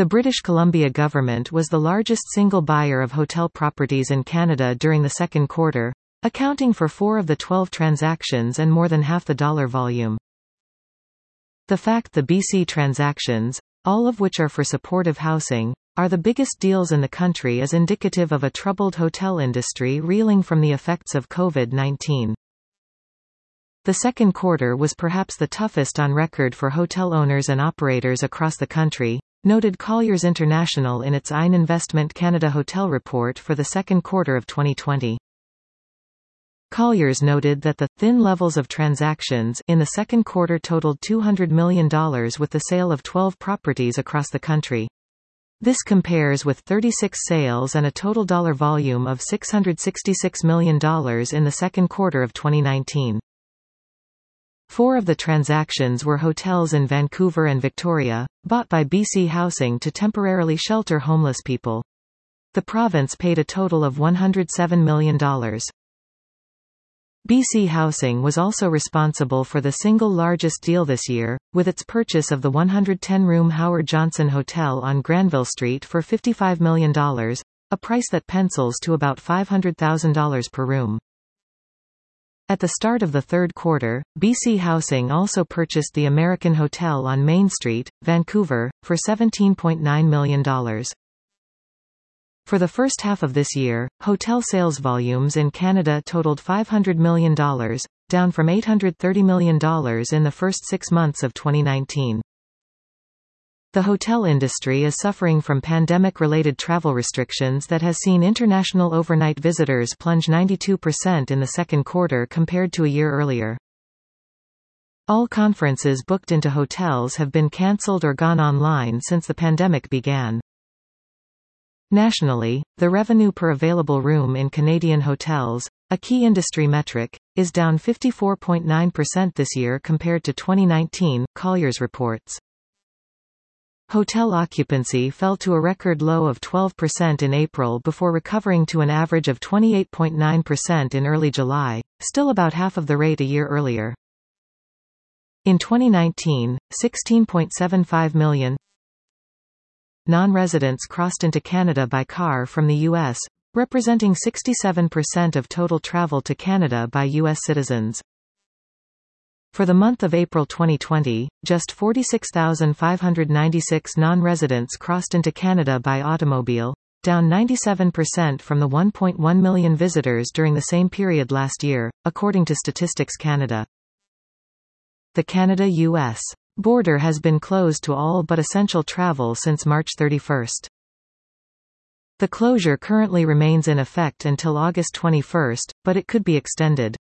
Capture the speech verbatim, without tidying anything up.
The British Columbia government was the largest single buyer of hotel properties in Canada during the second quarter, accounting for four of the twelve transactions and more than half the dollar volume. The fact the B C transactions, all of which are for supportive housing, are the biggest deals in the country is indicative of a troubled hotel industry reeling from the effects of COVID nineteen. The second quarter was perhaps the toughest on record for hotel owners and operators across the country, noted Colliers International in its Ein Investment Canada Hotel Report for the second quarter of twenty twenty. Colliers noted that the thin levels of transactions in the second quarter totaled two hundred million dollars with the sale of twelve properties across the country. This compares with thirty-six sales and a total dollar volume of six hundred sixty-six million dollars in the second quarter of twenty nineteen. Four of the transactions were hotels in Vancouver and Victoria, bought by B C Housing to temporarily shelter homeless people. The province paid a total of one hundred seven million dollars. B C Housing was also responsible for the single largest deal this year, with its purchase of the one hundred ten room Howard Johnson Hotel on Granville Street for fifty-five million dollars, a price that pencils to about five hundred thousand dollars per room. At the start of the third quarter, B C Housing also purchased the American Hotel on Main Street, Vancouver, for seventeen point nine million dollars. For the first half of this year, hotel sales volumes in Canada totaled five hundred million dollars, down from eight hundred thirty million dollars in the first six months of twenty nineteen. The hotel industry is suffering from pandemic-related travel restrictions that has seen international overnight visitors plunge ninety-two percent in the second quarter compared to a year earlier. All conferences booked into hotels have been cancelled or gone online since the pandemic began. Nationally, the revenue per available room in Canadian hotels, a key industry metric, is down fifty-four point nine percent this year compared to twenty nineteen, Colliers reports. Hotel occupancy fell to a record low of twelve percent in April before recovering to an average of twenty-eight point nine percent in early July, still about half of the rate a year earlier. In twenty nineteen, sixteen point seven five million non-residents crossed into Canada by car from the U S, representing sixty-seven percent of total travel to Canada by U S citizens. For the month of April twenty twenty, just forty-six thousand five hundred ninety-six non-residents crossed into Canada by automobile, down ninety-seven percent from the one point one million visitors during the same period last year, according to Statistics Canada. The Canada-U S border has been closed to all but essential travel since March thirty-first. The closure currently remains in effect until August twenty-first, but it could be extended.